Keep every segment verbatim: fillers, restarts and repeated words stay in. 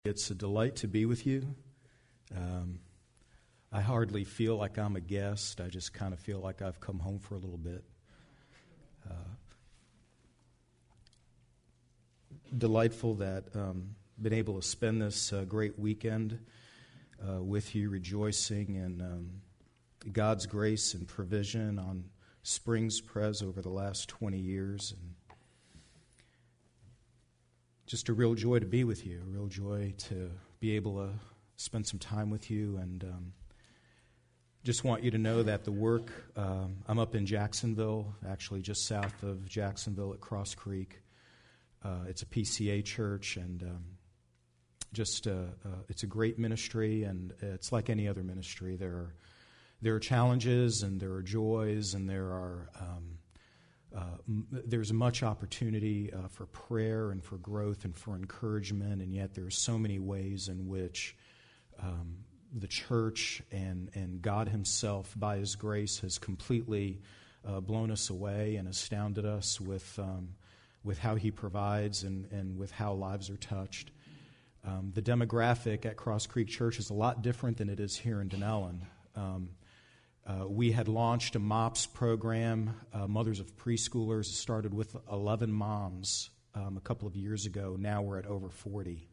It's a delight to be with you. Um, I hardly feel like I'm a guest. I just kind of feel like I've come home for a little bit. Uh, delightful that um, been able to spend this uh, great weekend uh, with you, rejoicing in um, God's grace and provision on Springs Pres over the last twenty years. And just a real joy to be with you, a real joy to be able to spend some time with you. And um, just want you to know that the work, um, I'm up in Jacksonville, actually just south of Jacksonville at Cross Creek. Uh, it's a P C A church, and um, just uh, uh, it's a great ministry, and it's like any other ministry. There are, there are challenges, and there are joys, and there are... Um, Uh, m- there's much opportunity uh, for prayer and for growth and for encouragement, and yet there are so many ways in which um, the church and, and God Himself, by His grace, has completely uh, blown us away and astounded us with um, with how He provides and, and with how lives are touched. Um, the demographic at Cross Creek Church is a lot different than it is here in Dunellen. Um, Uh, we had launched a MOPS program, uh, Mothers of Preschoolers. It started with eleven moms um, a couple of years ago. Now we're at over forty.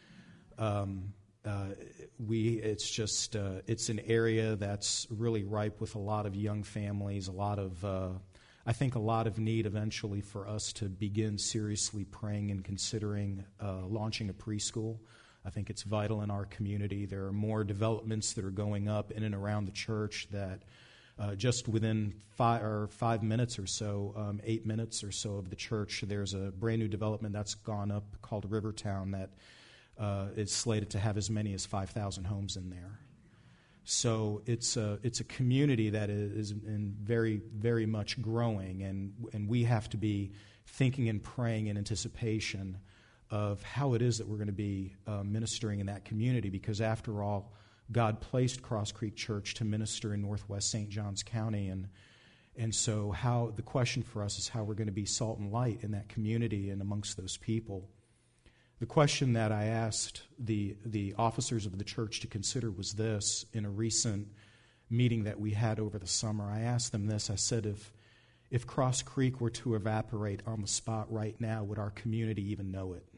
Um, uh, we it's just uh, it's an area that's really ripe with a lot of young families, a lot of uh, I think a lot of need eventually for us to begin seriously praying and considering uh, launching a preschool. I think it's vital in our community. There are more developments that are going up in and around the church that uh, just within five or five minutes or so, um, eight minutes or so of the church, there's a brand new development that's gone up called Rivertown that uh, is slated to have as many as five thousand homes in there. So it's a, it's a community that is in very, very much growing, and and we have to be thinking and praying in anticipation of how it is that we're going to be uh, ministering in that community, because after all, God placed Cross Creek Church to minister in northwest Saint Johns County, and and so how the question for us is how we're going to be salt and light in that community and amongst those people. The question that I asked the the officers of the church to consider was this. In a recent meeting that we had over the summer, I asked them this. I said, if if Cross Creek were to evaporate on the spot right now, would our community even know it?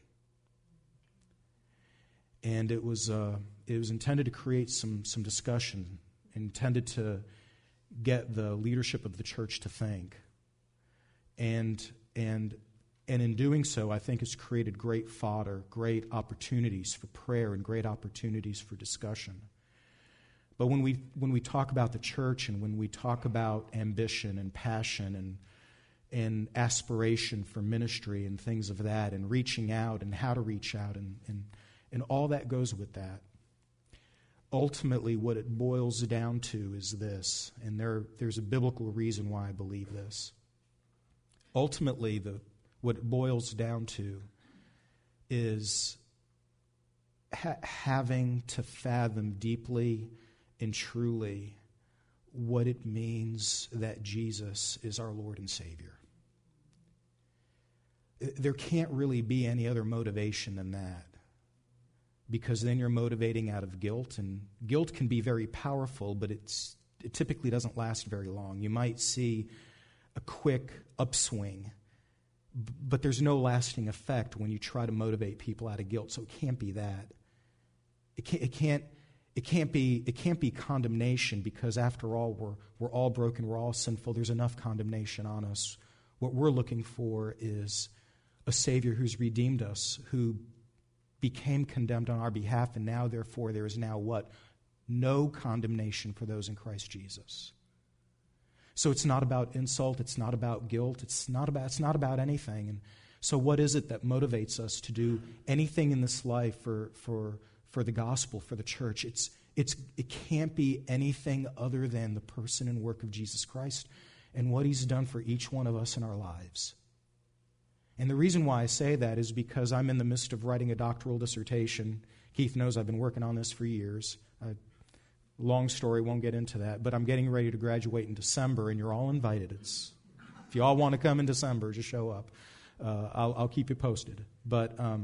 And it was uh, it was intended to create some some discussion, intended to get the leadership of the church to think, and and and in doing so, I think it's created great fodder, great opportunities for prayer, and great opportunities for discussion. But when we when we talk about the church, and when we talk about ambition and passion and and aspiration for ministry and things of that, and reaching out and how to reach out and and And all that goes with that. Ultimately, what it boils down to is this, and there, there's a biblical reason why I believe this. Ultimately, the what it boils down to is ha- having to fathom deeply and truly what it means that Jesus is our Lord and Savior. There can't really be any other motivation than that, because then you're motivating out of guilt, and guilt can be very powerful, but it's, it typically doesn't last very long. You might see a quick upswing, but there's no lasting effect when you try to motivate people out of guilt. So it can't be that. It can't. It can't. It can't be. It can't be condemnation, because after all, we're we're all broken. We're all sinful. There's enough condemnation on us. What we're looking for is a Savior who's redeemed us, who became condemned on our behalf, and now, therefore, there is now what? No condemnation for those in Christ Jesus. So it's not about insult, it's not about guilt, it's not about it's not about anything. And so what is it that motivates us to do anything in this life for for for the gospel, for the church? It's it's it can't be anything other than the person and work of Jesus Christ and what He's done for each one of us in our lives. And the reason why I say that is because I'm in the midst of writing a doctoral dissertation. Keith knows I've been working on this for years. I, long story, won't get into that. But I'm getting ready to graduate in December, and you're all invited. It's, if you all want to come in December, just show up. Uh, I'll, I'll keep you posted. But um,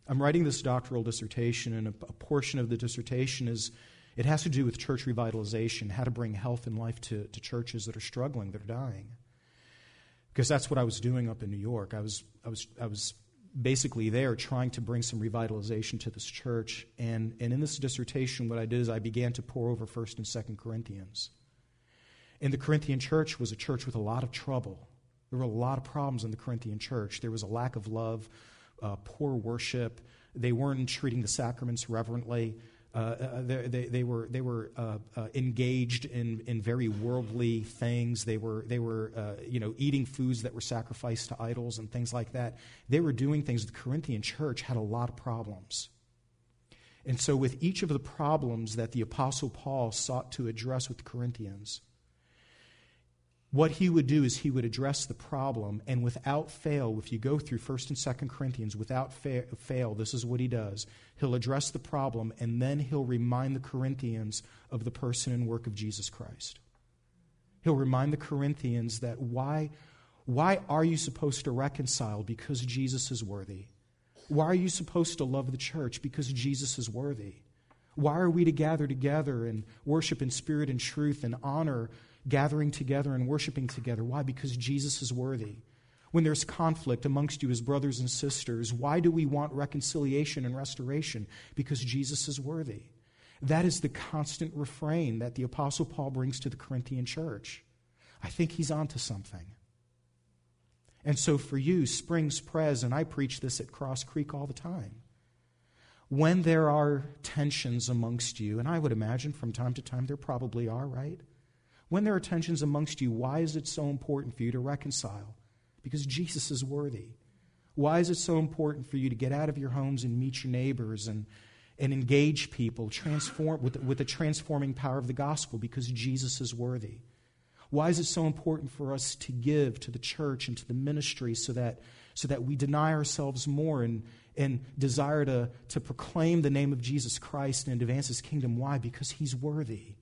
I'm writing this doctoral dissertation, and a, a portion of the dissertation is, it has to do with church revitalization, how to bring health and life to, to churches that are struggling, that are dying. Because that's what I was doing up in New York. I was, I was, I was basically there trying to bring some revitalization to this church. And, and in this dissertation, what I did is I began to pour over First and Second Corinthians. And the Corinthian church was a church with a lot of trouble. There were a lot of problems in the Corinthian church. There was a lack of love, uh, poor worship. They weren't treating the sacraments reverently. Uh, they, they, they were they were uh, uh, engaged in, in very worldly things. They were they were uh, you know eating foods that were sacrificed to idols and things like that. They were doing things. The Corinthian church had a lot of problems, and so with each of the problems that the Apostle Paul sought to address with the Corinthians, what he would do is he would address the problem, and without fail, if you go through First and Second Corinthians, without fa- fail, this is what he does. He'll address the problem, and then he'll remind the Corinthians of the person and work of Jesus Christ. He'll remind the Corinthians that why, why are you supposed to reconcile? Because Jesus is worthy. Why are you supposed to love the church? Because Jesus is worthy. Why are we to gather together and worship in spirit and truth and honor gathering together and worshiping together? Why? Because Jesus is worthy. When there's conflict amongst you as brothers and sisters, why do we want reconciliation and restoration? Because Jesus is worthy. That is the constant refrain that the Apostle Paul brings to the Corinthian church. I think he's onto something. And so for you, Springs Pres, and I preach this at Cross Creek all the time, when there are tensions amongst you, and I would imagine from time to time there probably are, right? When there are tensions amongst you, why is it so important for you to reconcile? Because Jesus is worthy. Why is it so important for you to get out of your homes and meet your neighbors and, and engage people transform with, with the transforming power of the gospel? Because Jesus is worthy. Why is it so important for us to give to the church and to the ministry so that, so that we deny ourselves more and, and desire to, to proclaim the name of Jesus Christ and advance His kingdom? Why? Because He's worthy.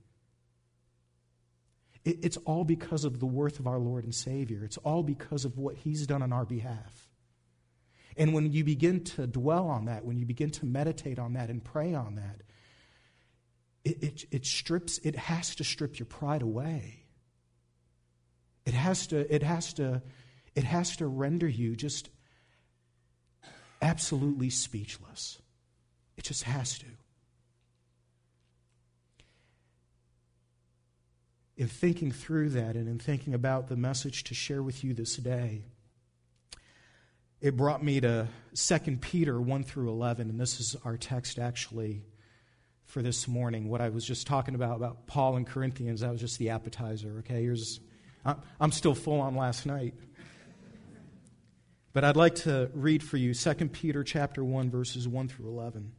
It's all because of the worth of our Lord and Savior. It's all because of what He's done on our behalf. And when you begin to dwell on that, when you begin to meditate on that and pray on that, it, it, it strips, it has to strip your pride away. It has to, it has to, it has to render you just absolutely speechless. It just has to. In thinking through that and in thinking about the message to share with you this day, it brought me to Second Peter one through eleven, and this is our text actually for this morning. What I was just talking about, about Paul and Corinthians, that was just the appetizer, okay? Here's, I'm still full on last night. But I'd like to read for you Second Peter chapter one, verses one through eleven.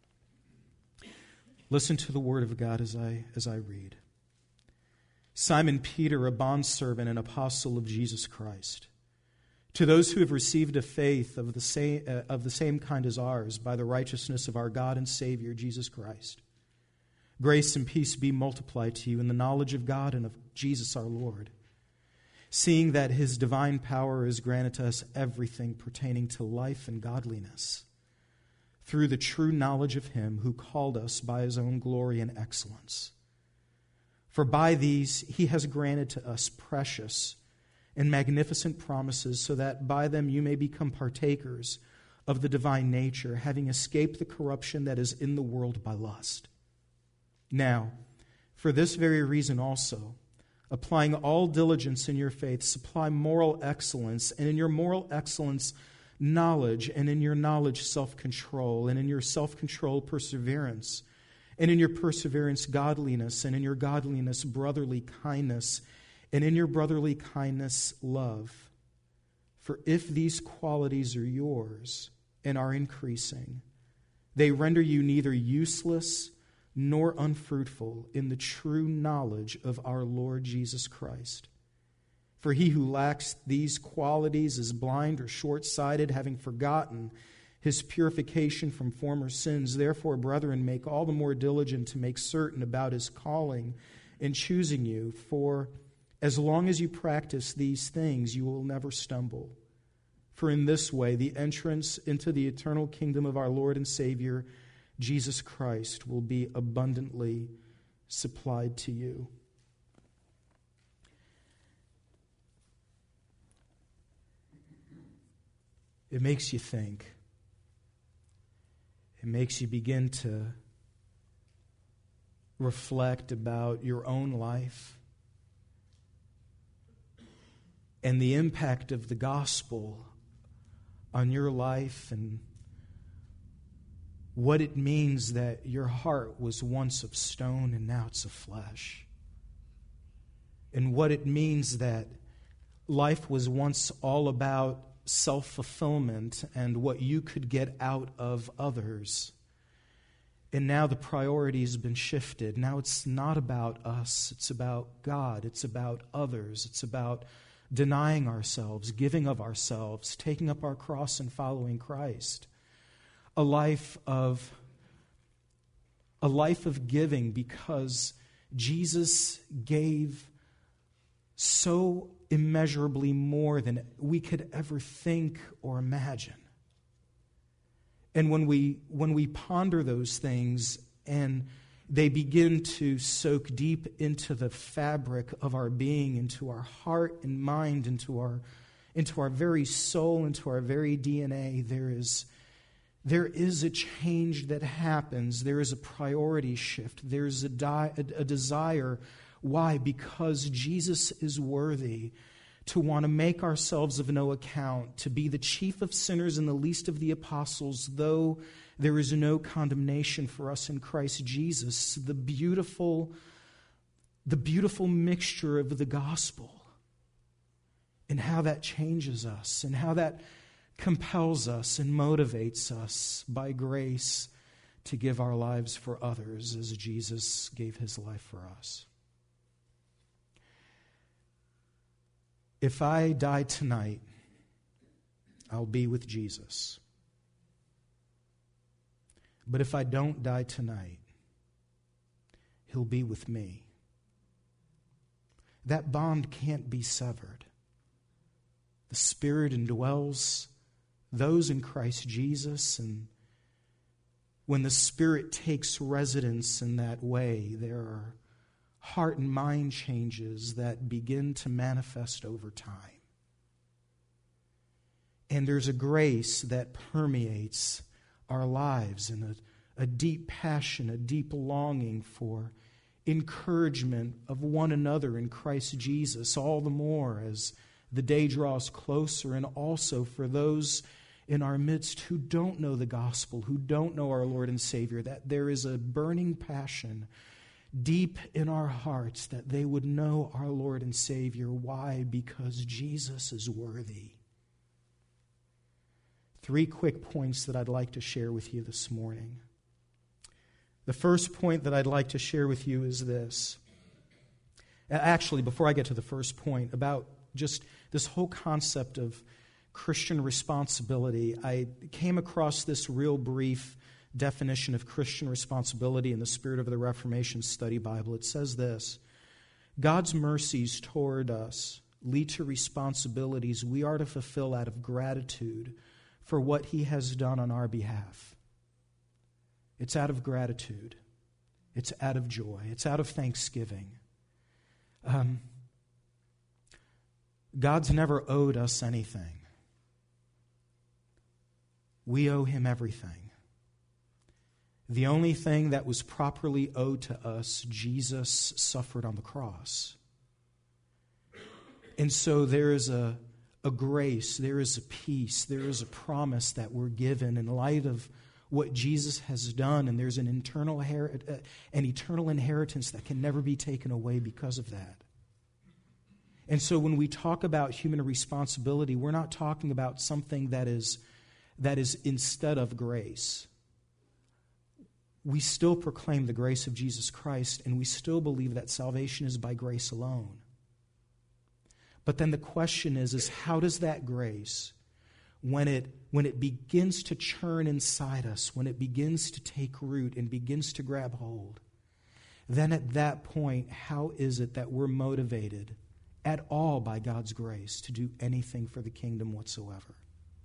Listen to the word of God as I as I read. Simon Peter, a bondservant and apostle of Jesus Christ, to those who have received a faith of the same uh, of the same kind as ours by the righteousness of our God and Savior Jesus Christ, grace and peace be multiplied to you in the knowledge of God and of Jesus our Lord, seeing that His divine power has granted to us everything pertaining to life and godliness, through the true knowledge of Him who called us by His own glory and excellence. For by these He has granted to us precious and magnificent promises, so that by them you may become partakers of the divine nature, having escaped the corruption that is in the world by lust. Now, for this very reason also, applying all diligence in your faith, supply moral excellence, and in your moral excellence, knowledge, and in your knowledge, self-control, and in your self-control, perseverance, and in your perseverance, godliness, and in your godliness, brotherly kindness, and in your brotherly kindness, love. For if these qualities are yours and are increasing, they render you neither useless nor unfruitful in the true knowledge of our Lord Jesus Christ. For he who lacks these qualities is blind or short-sighted, having forgotten his purification from former sins. Therefore, brethren, make all the more diligent to make certain about his calling and choosing you. For as long as you practice these things, you will never stumble. For in this way, the entrance into the eternal kingdom of our Lord and Savior, Jesus Christ, will be abundantly supplied to you. It makes you think. It makes you begin to reflect about your own life and the impact of the gospel on your life, and what it means that your heart was once of stone and now it's of flesh, and what it means that life was once all about self-fulfillment and what you could get out of others. And now the priority has been shifted. Now it's not about us. It's about God. It's about others. It's about denying ourselves, giving of ourselves, taking up our cross and following Christ. A life of a life of giving, because Jesus gave so immeasurably more than we could ever think or imagine. And when we when we ponder those things and they begin to soak deep into the fabric of our being, into our heart and mind, into our into our very soul, into our very D N A, there is there is a change that happens. There is a priority shift. There's a, di- a, a desire. Why? Because Jesus is worthy to want to make ourselves of no account, to be the chief of sinners and the least of the apostles, though there is no condemnation for us in Christ Jesus. The beautiful, the beautiful mixture of the gospel and how that changes us and how that compels us and motivates us by grace to give our lives for others as Jesus gave his life for us. If I die tonight, I'll be with Jesus. But if I don't die tonight, he'll be with me. That bond can't be severed. The Spirit indwells those in Christ Jesus, and when the Spirit takes residence in that way, there are heart and mind changes that begin to manifest over time. And there's a grace that permeates our lives, and a, a deep passion, a deep longing for encouragement of one another in Christ Jesus, all the more as the day draws closer, and also for those in our midst who don't know the gospel, who don't know our Lord and Savior, that there is a burning passion deep in our hearts that they would know our Lord and Savior. Why? Because Jesus is worthy. Three quick points that I'd like to share with you this morning. The first point that I'd like to share with you is this. Actually, before I get to the first point, about just this whole concept of Christian responsibility, I came across this real brief definition of Christian responsibility in the Spirit of the Reformation Study Bible. It says this: God's mercies toward us lead to responsibilities we are to fulfill out of gratitude for what he has done on our behalf. It's out of gratitude. It's out of joy. It's out of thanksgiving. Um, God's never owed us anything. We owe him everything. The only thing that was properly owed to us, Jesus suffered on the cross. And so there is a, a grace, there is a peace, there is a promise that we're given in light of what Jesus has done, and there's an internal an eternal inheritance that can never be taken away because of that. And so when we talk about human responsibility, we're not talking about something that is that is instead of grace. We still proclaim the grace of Jesus Christ, and we still believe that salvation is by grace alone. But then the question is, is how does that grace, when it when it begins to churn inside us, when it begins to take root and begins to grab hold, then at that point, how is it that we're motivated at all by God's grace to do anything for the kingdom whatsoever?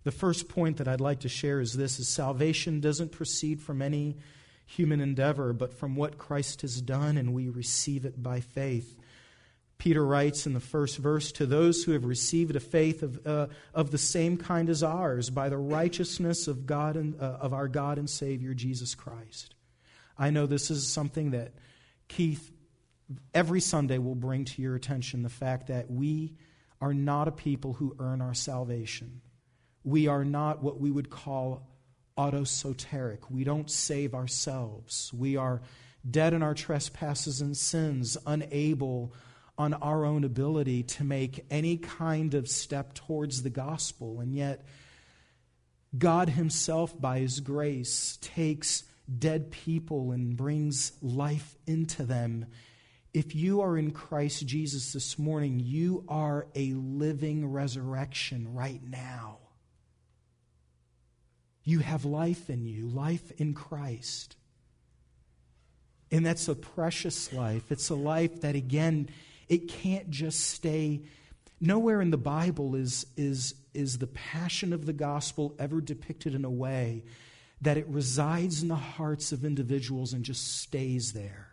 The first point that I'd like to share is this, is salvation doesn't proceed from any human endeavor, but from what Christ has done, and we receive it by faith. Peter writes in the first verse, to those who have received a faith of, uh, of the same kind as ours, by the righteousness of God and uh, of our God and Savior, Jesus Christ. I know this is something that Keith every Sunday will bring to your attention, the fact that we are not a people who earn our salvation. We are not what we would call autosoteric. We don't save ourselves. We are dead in our trespasses and sins, unable on our own ability to make any kind of step towards the gospel. And yet, God Himself, by His grace, takes dead people and brings life into them. If you are in Christ Jesus this morning, you are a living resurrection right now. You have life in you, life in Christ. And that's a precious life. It's a life that, again, it can't just stay. Nowhere in the Bible is, is, is the passion of the gospel ever depicted in a way that it resides in the hearts of individuals and just stays there.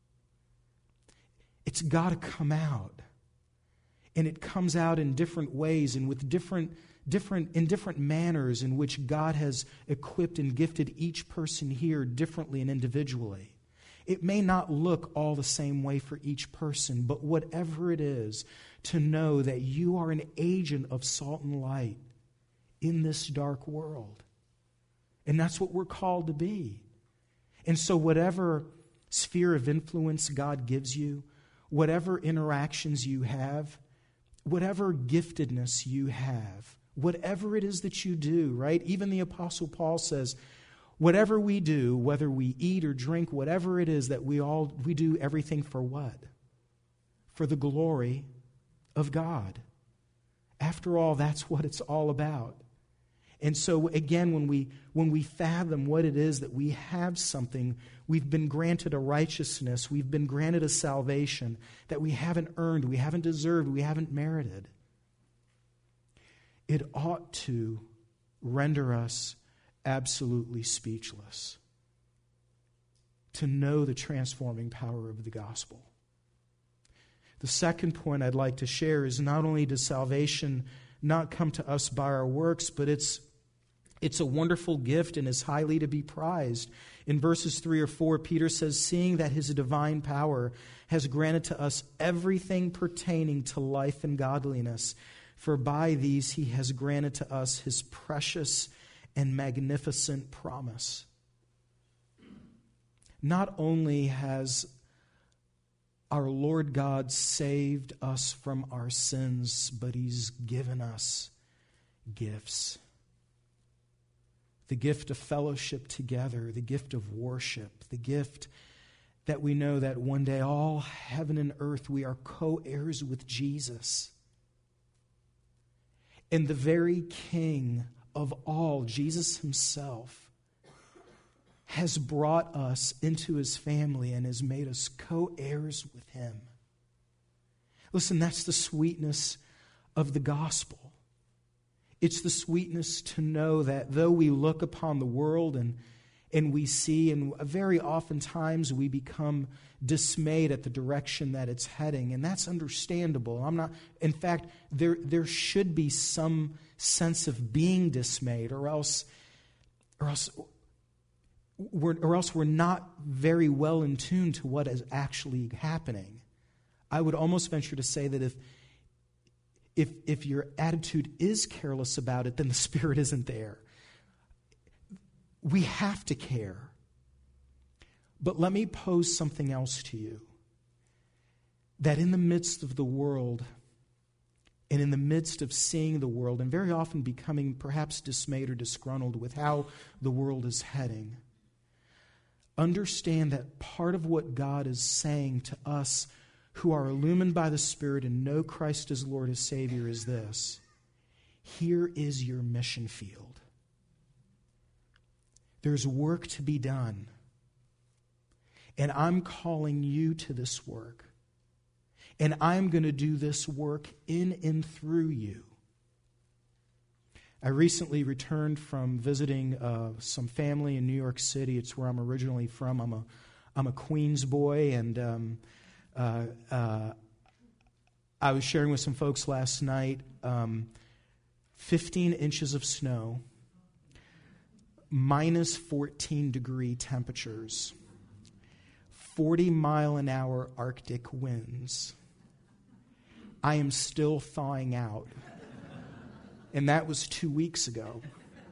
It's got to come out. And it comes out in different ways and with different different in different manners in which God has equipped and gifted each person here differently and individually. It may not look all the same way for each person, but whatever it is, to know that you are an agent of salt and light in this dark world. And that's what we're called to be. And so whatever sphere of influence God gives you, whatever interactions you have, whatever giftedness you have, whatever it is that you do, right? Even the Apostle Paul says, whatever we do, whether we eat or drink, whatever it is that we all, we do everything for what? For the glory of God. After all, that's what it's all about. And so again, when we when we fathom what it is that we have something, we've been granted a righteousness, we've been granted a salvation that we haven't earned, we haven't deserved, we haven't merited. It ought to render us absolutely speechless to know the transforming power of the gospel. The second point I'd like to share is not only does salvation not come to us by our works, but it's it's a wonderful gift and is highly to be prized. In verses three or four, Peter says, seeing that His divine power has granted to us everything pertaining to life and godliness, for by these He has granted to us His precious and magnificent promise. Not only has our Lord God saved us from our sins, but He's given us gifts. The gift of fellowship together, the gift of worship, the gift that we know that one day all heaven and earth, we are co-heirs with Jesus. And the very King of all, Jesus Himself, has brought us into His family and has made us co-heirs with Him. Listen, that's the sweetness of the gospel. It's the sweetness to know that though we look upon the world and, and we see, and very oftentimes we become dismayed at the direction that it's heading, and that's understandable. I'm not, in fact, there, there should be some sense of being dismayed, or else, or else We're, or else we're not very well in tune to what is actually happening. I would almost venture to say that if, if, if your attitude is careless about it, then the Spirit isn't there. We have to care. But let me pose something else to you. That in the midst of the world, and in the midst of seeing the world, and very often becoming perhaps dismayed or disgruntled with how the world is heading, understand that part of what God is saying to us who are illumined by the Spirit and know Christ as Lord and Savior is this: here is your mission field. There's work to be done. And I'm calling you to this work. And I'm going to do this work in and through you. I recently returned from visiting uh, some family in New York City. It's where I'm originally from. I'm a, I'm a Queens boy, and um, uh, uh, I was sharing with some folks last night, um, fifteen inches of snow, minus fourteen degree temperatures, forty mile an hour Arctic winds. I am still thawing out. And that was two weeks ago.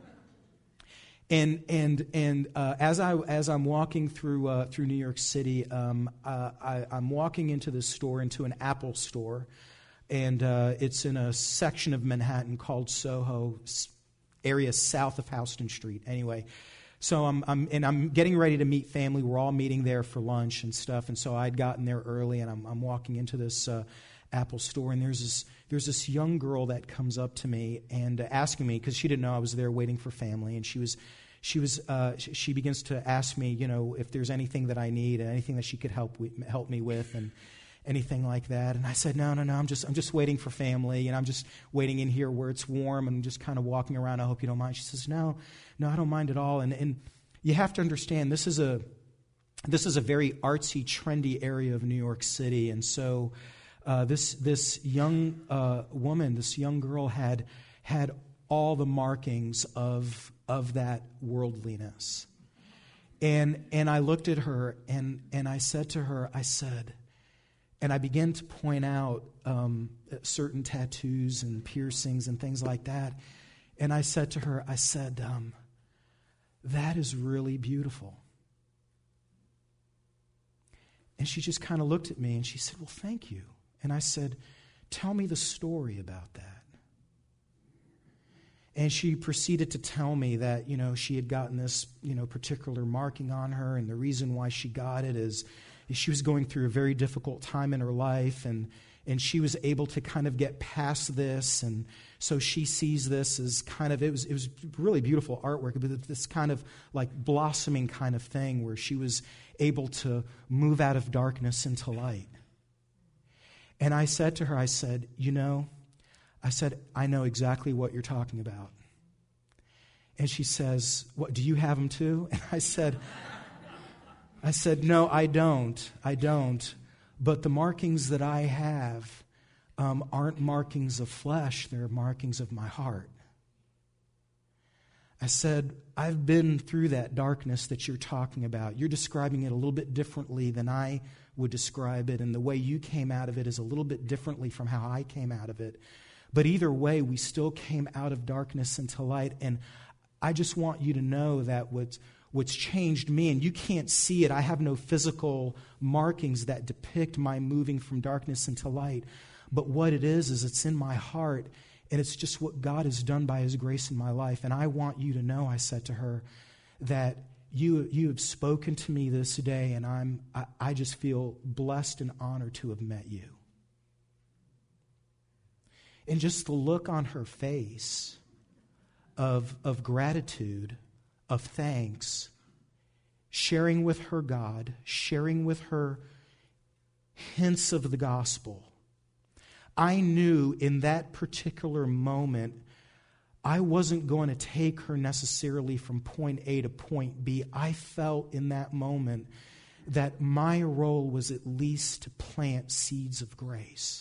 And and and uh, as I as I'm walking through uh, through New York City, um, uh, I, I'm walking into this store, into an Apple store, and uh, it's in a section of Manhattan called Soho, area south of Houston Street. Anyway, so I'm I'm and I'm getting ready to meet family. We're all meeting there for lunch and stuff. And so I'd gotten there early, and I'm I'm walking into this Uh, Apple store, and there's this there's this young girl that comes up to me and uh, asking me, because she didn't know I was there waiting for family, and she was she was uh, she, she begins to ask me, you know, if there's anything that I need and anything that she could help we, help me with, and anything like that. And I said, no, no, no, I'm just I'm just waiting for family, and I'm just waiting in here where it's warm, and I'm just kind of walking around. I hope you don't mind. She says, no, no, I don't mind at all. And and you have to understand, this is a this is a very artsy, trendy area of New York City, and so. Uh, this this young uh, woman, this young girl had had all the markings of of that worldliness, and and I looked at her and and I said to her, I said, and I began to point out um, certain tattoos and piercings and things like that, and I said to her, I said, um, that is really beautiful. And she just kind of looked at me and she said, well, thank you. And I said, tell me the story about that. And she proceeded to tell me that, you know, she had gotten this, you know, particular marking on her, and the reason why she got it is, is she was going through a very difficult time in her life, and and she was able to kind of get past this, and so she sees this as kind of, it was it was really beautiful artwork, but this kind of like blossoming kind of thing where she was able to move out of darkness into light. And I said to her, I said, you know, I said, I know exactly what you're talking about. And she says, what, do you have them too? And I said, I said, no, I don't. I don't. But the markings that I have um, aren't markings of flesh. They're markings of my heart. I said, I've been through that darkness that you're talking about. You're describing it a little bit differently than I would describe it, and the way you came out of it is a little bit differently from how I came out of it. But either way, we still came out of darkness into light, and I just want you to know that what's, what's changed me, and you can't see it, I have no physical markings that depict my moving from darkness into light, but what it is, is it's in my heart, and it's just what God has done by His grace in my life. And I want you to know, I said to her, that You you have spoken to me this day, and I'm I, I just feel blessed and honored to have met you. And just the look on her face of of gratitude, of thanks, sharing with her God, sharing with her hints of the gospel. I knew in that particular moment I wasn't going to take her necessarily from point A to point B. I felt in that moment that my role was at least to plant seeds of grace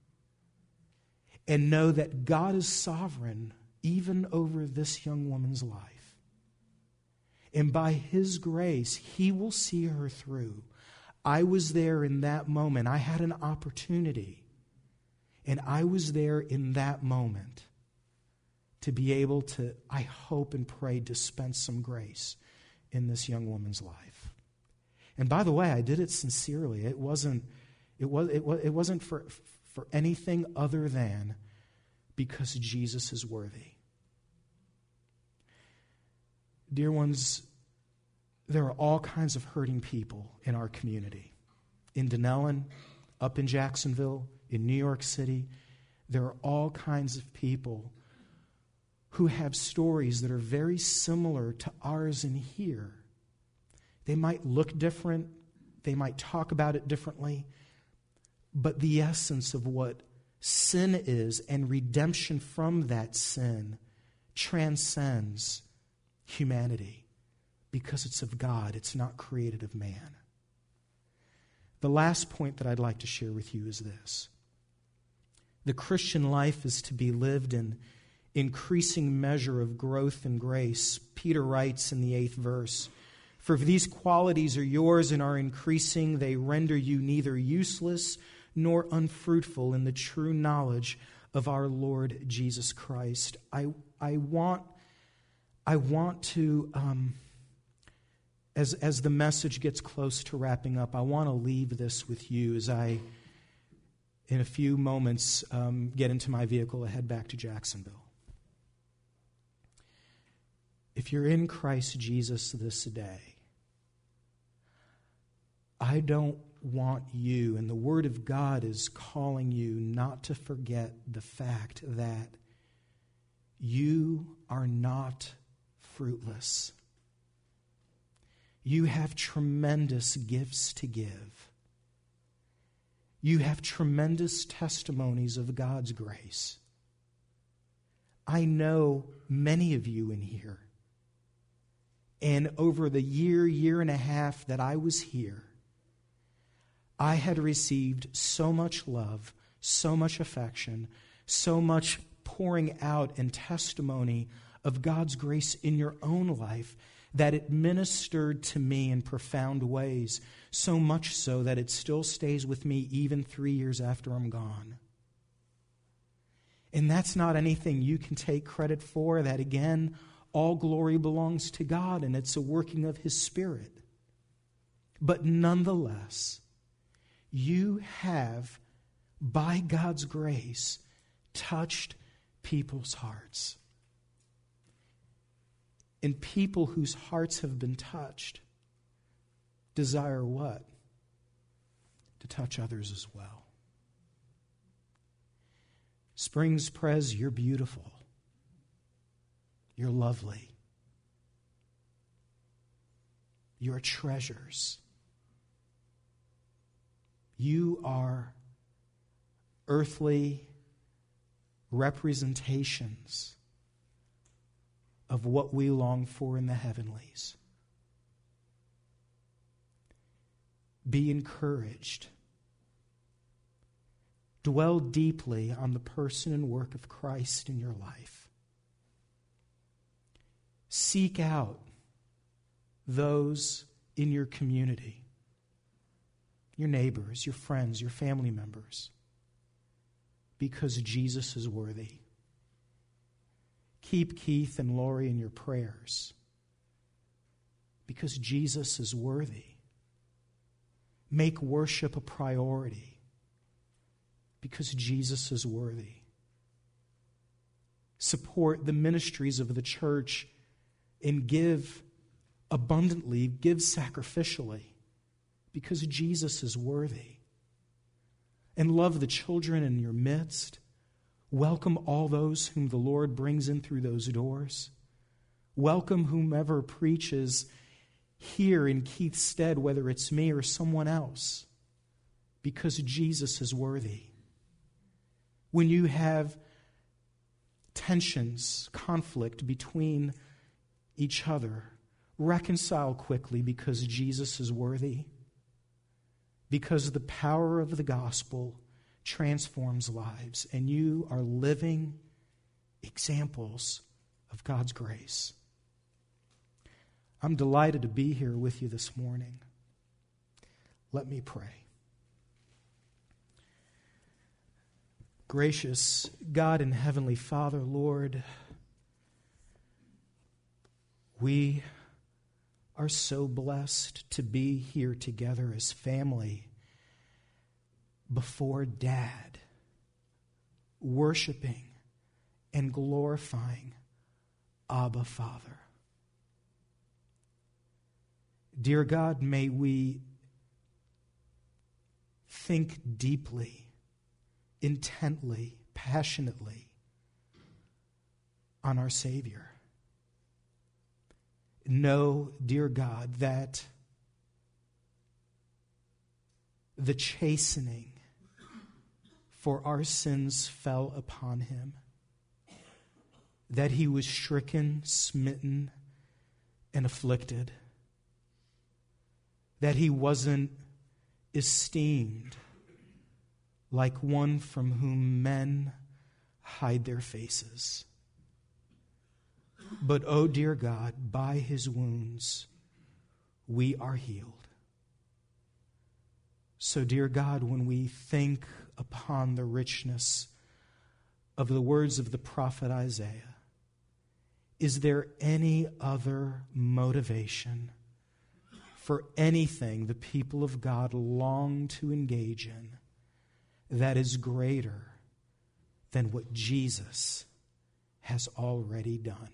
and know that God is sovereign even over this young woman's life. And by His grace, He will see her through. I was there in that moment. I had an opportunity, and I was there in that moment to be able to, I hope and pray, dispense some grace in this young woman's life. And by the way, I did it sincerely. It wasn't, it was, it was, it wasn't for, for anything other than because Jesus is worthy. Dear ones, there are all kinds of hurting people in our community. In Dunellen, up in Jacksonville, in New York City, there are all kinds of people who have stories that are very similar to ours in here. They might look different, they might talk about it differently, but the essence of what sin is and redemption from that sin transcends humanity because it's of God. It's not created of man. The last point that I'd like to share with you is this. The Christian life is to be lived in increasing measure of growth and grace. Peter writes in the eighth verse, "For if these qualities are yours and are increasing, they render you neither useless nor unfruitful in the true knowledge of our Lord Jesus Christ." I I want I want to um, as as the message gets close to wrapping up, I want to leave this with you as I, in a few moments, um, get into my vehicle and head back to Jacksonville. If you're in Christ Jesus this day, I don't want you, and the Word of God is calling you not to forget the fact that you are not fruitless. You have tremendous gifts to give. You have tremendous testimonies of God's grace. I know many of you in here. And over the year, year and a half that I was here, I had received so much love, so much affection, so much pouring out and testimony of God's grace in your own life that it ministered to me in profound ways, so much so that it still stays with me even three years after I'm gone. And that's not anything you can take credit for. That, again, all glory belongs to God, and it's a working of His Spirit. But nonetheless, you have, by God's grace, touched people's hearts. And people whose hearts have been touched desire what? To touch others as well. Springs Pres, you're beautiful. You're lovely. You're treasures. You are earthly representations of what we long for in the heavenlies. Be encouraged. Dwell deeply on the person and work of Christ in your life. Seek out those in your community, your neighbors, your friends, your family members, because Jesus is worthy. Keep Keith and Lori in your prayers because Jesus is worthy. Make worship a priority because Jesus is worthy. Support the ministries of the church and give abundantly, give sacrificially because Jesus is worthy. And love the children in your midst. Welcome all those whom the Lord brings in through those doors. Welcome whomever preaches here in Keith's stead, whether it's me or someone else, because Jesus is worthy. When you have tensions, conflict between each other, reconcile quickly because Jesus is worthy. Because the power of the gospel transforms lives, and you are living examples of God's grace. I'm delighted to be here with you this morning. Let me pray. Gracious God and Heavenly Father, Lord, we are so blessed to be here together as family before Dad, worshiping and glorifying Abba, Father. Dear God, may we think deeply, intently, passionately on our Savior. Know, dear God, that the chastening for our sins fell upon him, that he was stricken, smitten, and afflicted, that he wasn't esteemed like one from whom men hide their faces. But, oh dear God, by his wounds we are healed. So, dear God, when we think upon the richness of the words of the prophet Isaiah, is there any other motivation for anything the people of God long to engage in that is greater than what Jesus has already done?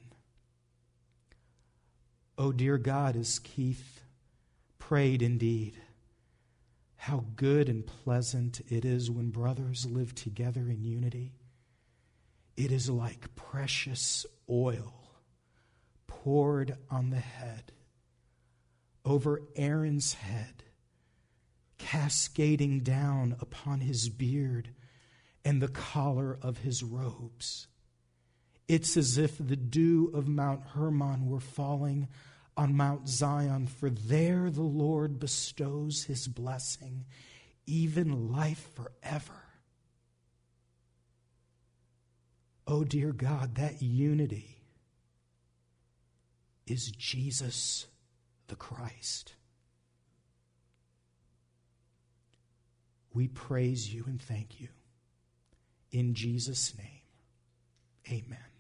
Oh, dear God, as Keith prayed indeed, how good and pleasant it is when brothers live together in unity. It is like precious oil poured on the head, over Aaron's head, cascading down upon his beard and the collar of his robes. It's as if the dew of Mount Hermon were falling on Mount Zion, for there the Lord bestows his blessing, even life forever. Oh, dear God, that unity is Jesus the Christ. We praise you and thank you. In Jesus' name, amen.